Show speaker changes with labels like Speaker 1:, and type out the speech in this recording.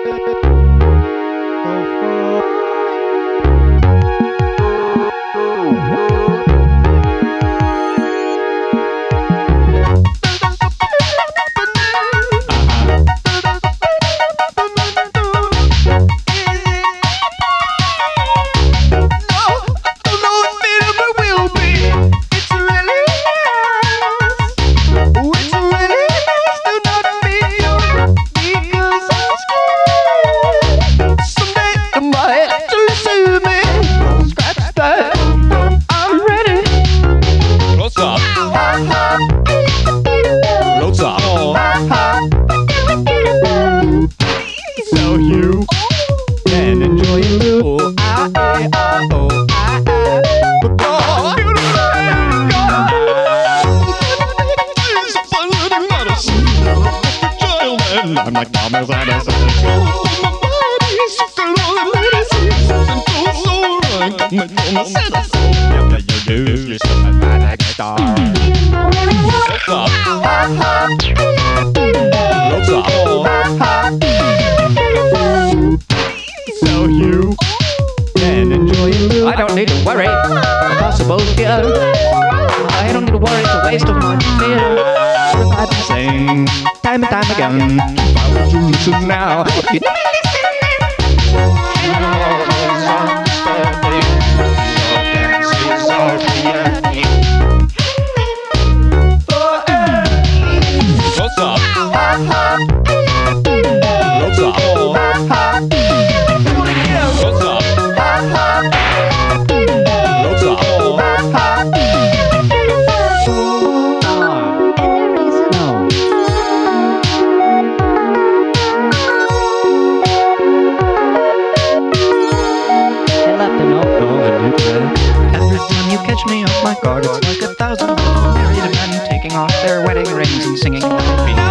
Speaker 1: So you can enjoy it. Oh, I'm like Thomas Edison. You're so bad star. So you can enjoy it.
Speaker 2: I don't need to worry. Possible fear. I don't need to worry. It's a waste of my fear.
Speaker 1: I've been saying time and time again, why would you listen now? You What's up? What's up? What's up? What's up?
Speaker 2: Every time you catch me off my guard, it's like 1,000 married men taking off their wedding rings and singing.